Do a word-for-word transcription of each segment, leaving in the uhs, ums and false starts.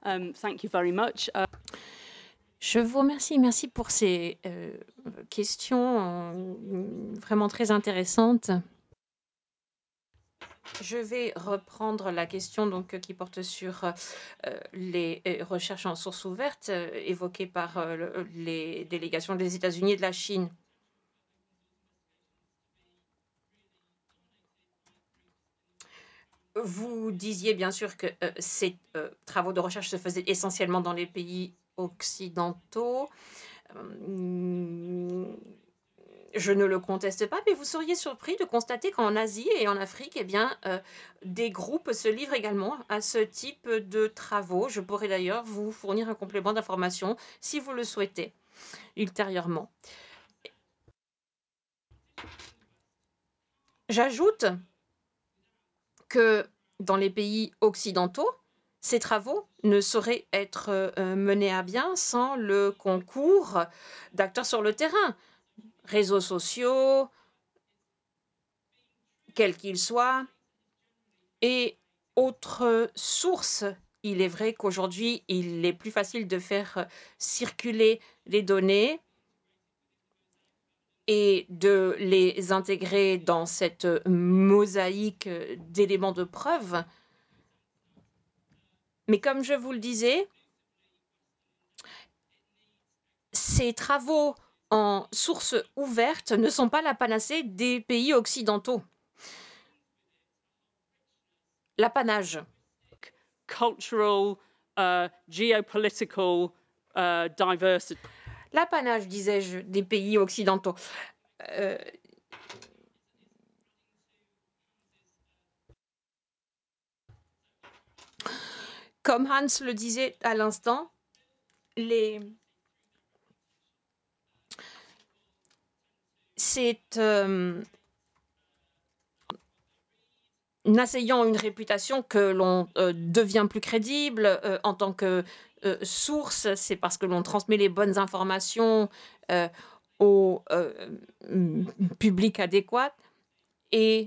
Um, thank you very much. Uh... Je vous remercie. Merci pour ces euh, questions euh, vraiment très intéressantes. Je vais reprendre la question donc, qui porte sur euh, les recherches en sources ouvertes euh, évoquées par euh, les délégations des États-Unis et de la Chine. Vous disiez bien sûr que euh, ces euh, travaux de recherche se faisaient essentiellement dans les pays occidentaux. Euh, je ne le conteste pas, mais vous seriez surpris de constater qu'en Asie et en Afrique, eh bien, euh, des groupes se livrent également à ce type de travaux. Je pourrais d'ailleurs vous fournir un complément d'information si vous le souhaitez ultérieurement. J'ajoute que dans les pays occidentaux, ces travaux ne sauraient être euh, menés à bien sans le concours d'acteurs sur le terrain, réseaux sociaux, quels qu'ils soient, et autres sources. Il est vrai qu'aujourd'hui, il est plus facile de faire circuler les données et de les intégrer dans cette mosaïque d'éléments de preuve. Mais comme je vous le disais, ces travaux en source ouverte ne sont pas la panacée des pays occidentaux. L'apanage. Cultural, uh, geopolitical, uh, diversity. L'apanage, disais-je, des pays occidentaux. Euh, comme Hans le disait à l'instant, les... c'est euh, en asseyant une réputation que l'on euh, devient plus crédible euh, en tant que euh, source. C'est parce que l'on transmet les bonnes informations euh, au euh, public adéquat et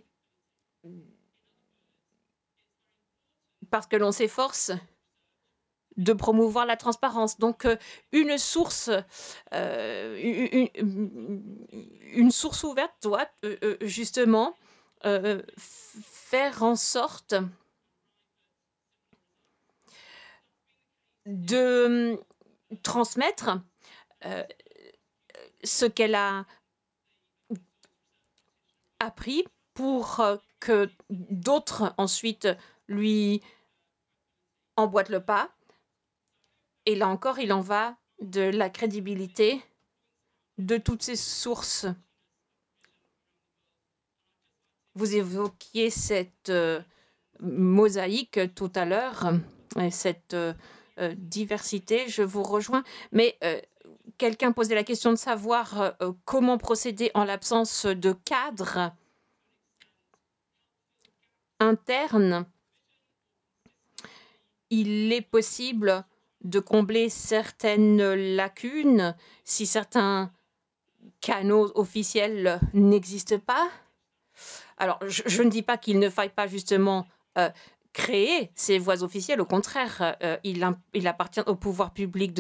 parce que l'on s'efforce de promouvoir la transparence. Donc, euh, une source, euh, une, une, source ouverte doit euh, justement euh, faire en sorte de transmettre euh, ce qu'elle a appris pour que d'autres ensuite lui emboîtent le pas. Et là encore, il en va de la crédibilité de toutes ces sources. Vous évoquiez cette euh, mosaïque tout à l'heure, cette euh, diversité, je vous rejoins, mais euh, quelqu'un posait la question de savoir euh, comment procéder en l'absence de cadre interne. Il est possible de combler certaines lacunes si certains canaux officiels n'existent pas. Alors, je, je ne dis pas qu'il ne faille pas justement euh, créer ces voies officielles. Au contraire, euh, il, il appartient au pouvoir public de